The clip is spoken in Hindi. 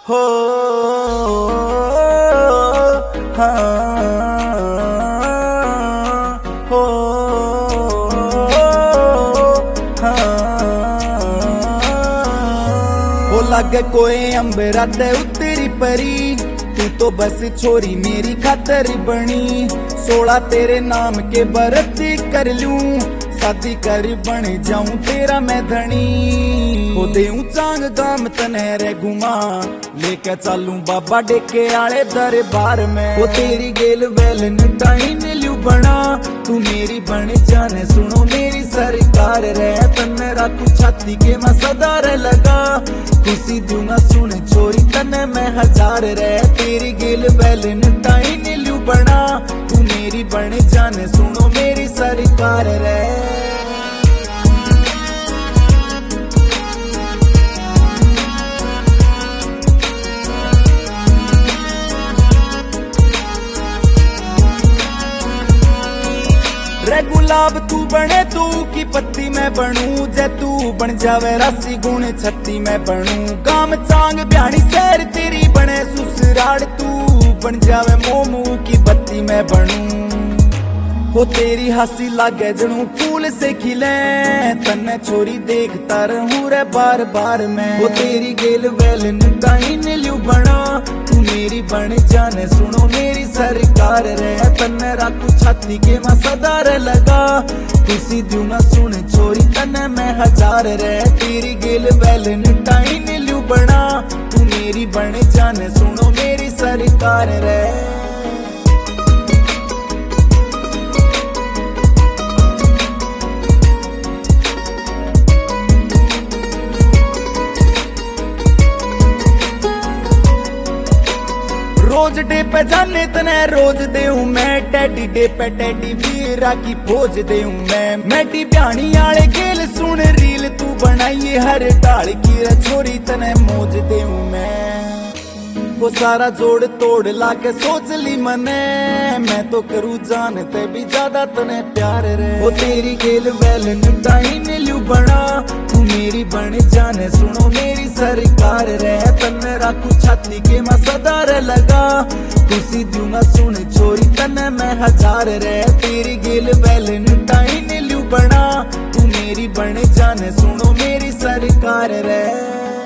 हो हाँ हो हो लगे कोई अंबरा ते उतरी परी, तू तो बस छोरी मेरी खातर बनी। 16 तेरे नाम के बरत कर लूं, शादी कर बन जाऊं तेरा मैं धनी। हो देऊं चांग गाम तने रे घुमा, लेके चालूं बाबा डेके आले दरबार में। वो तेरी गेल वेल टाइन लू बना, तू मेरी बन जाने सुनो मेरी सरकार रे। तने राखू छाती के मैं सदा रे लगा, खुशी दूं ना सुन छोरी तने मैं हजार रे। तेरी गेल वेल टाइन लू बना, तू मेरी बन जाने सुनो मेरी सरकार रे। रे गुलाब तू बने तू की पत्ती मैं बनूं, जे तू बन जावे राशि गुण 36 मैं बनूं। गाम चांग ब्याणी शहर तेरी बने ससुराल, तू बन जावे मोमू की बत्ती मैं बनूं। हो तेरी हंसी लागे जनू फूल से खिले, तन्ने छोरी देखता रहूं रे बार बार मैं। हो तेरी गेल वेल टाइन लू बना, तू मेरी बन जाने सुनो मेरी सरकार रे। तन्ने राखू छाती के मैं सदा रे लगा, खुशी दूं ना सुन छोरी तन्ने मैं हजार रे। तेरी गेल वेल टाइन लू बना, तू मेरी बन जाने सुनो मेरी सरकार रे। रोज डे पे जाने तने रोज देऊं मैं, टैडी डे पे टैडी वीरा की फौज देऊं मैं। मैडी ब्याणी आले गेल सुन रील तू बनाई, हर डाल की छोरी तने मौज देऊं मैं। वो सारा जोड़ तोड़ लाके सोच ली मने, मैं तो करूँ जानते भी ज्यादा तने प्यार रे। वो तेरी गेल वेल टाइन लू बना, तू मेरी बन जाने सुनो मेरी सरकार रे। तन्ने राखू छाती के मैं सदा रे लगा, खुशी दूं ना सुन छोरी तन्ने मैं हजार रे। तेरी गेल वेल टाइन लू बना, तू मेरी बन जाने सुनो मेरी सरकार रे।